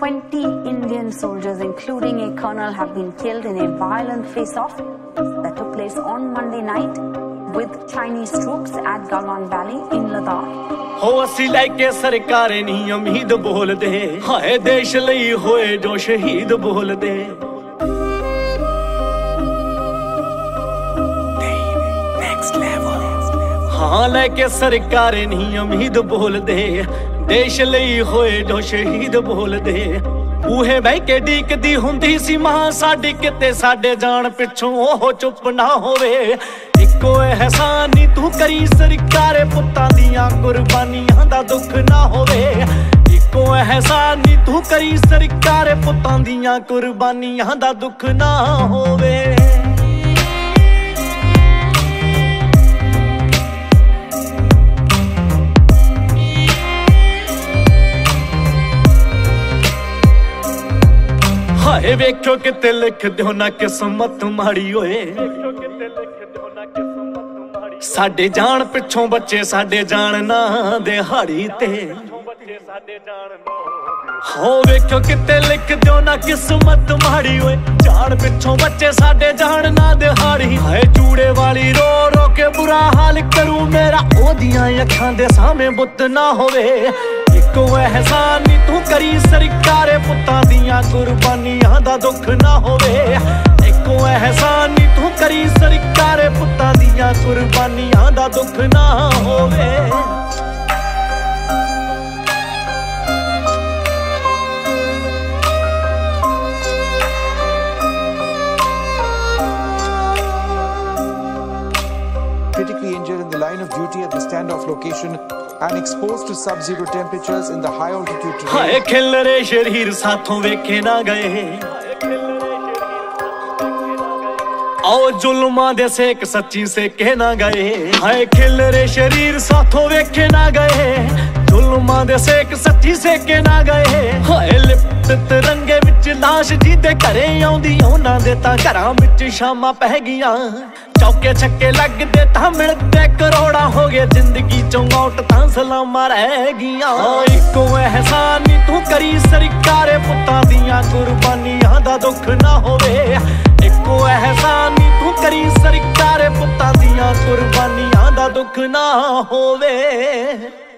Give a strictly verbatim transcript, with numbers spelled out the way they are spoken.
twenty Indian soldiers, including a colonel, have been killed in a violent face-off that took place on Monday night with Chinese troops at Galwan Valley in Ladakh. हो असी लैके सरकार नहीं उम्मीद बोल दे, हाय देश लई होए जो शहीद बोल दे। हाँ लैके सरकार नहीं उम्मीद बोल दे, देश लई होए जो शहीद बोल दे। बूहे बह के डीकदी हुंदी सी मां साडी, किते साडे जान पिछों ओह चुप ना होवे। इक्को एहसान नी तू करी सरकारे, पुत्तां दियां कुर्बानियां दा दुख ना होवे। इक्को एहसान नी तू करी सरकारे, पुत्तां दियां कुर्बानियां दा दुख ना होवे। हाय वेख्यो किते लिख दियो ना किस्मत माड़ी होए, साडे जान पिछों बच्चे साडे जान ना दिहाड़ी ते। हो वेख्यो किते लिख दियो ना किस्मत माड़ी होए, जान पिछों बच्चे साडे जान ना दिहाड़ी। हाय चूड़े वाली रो रो के बुरा हाल करूं मेरा, ओदियां अखां दे सामने बुत ना होवे। इक्को एहसान नी तू करी सरकारे, पुत्तां दियां कुर्बानियां दा दुख ना होवे। इक्को एहसान नी तू करी सरकारे, पुत्तां दियां कुर्बानियां दा दुख ना होवे। Critically injured in the line of duty at the standoff location and exposed to sub-zero temperatures in the high altitude terrain. हाय खिलरे शरीर साथों वेखे ना गए, आओ जुल्मा दे सेक सच्ची से कह ना गए। हाय खिलरे शरीर साथों वेखे ना गए, जुल्मा दे सेक सच्ची से कह ना गए। हाय लिपट रंगे विच लाश जी दे घरे आउंदी, उन्हां दे तां घरां विच शामां पै गईयां। चौके छक्के लगदे तां मिलदे करोड़ां हो गए, जिंदगी चों मौत तां सलामां रह गईयां। इक्को एहसान नी तू करी सरकारे, पुत्तां दियां कुर्बानियां दा दुख ना होवे। इक्को एहसान नी तू करी सरकारे, पुत्तां दियां कुर्बानियां दा दुख ना होवे।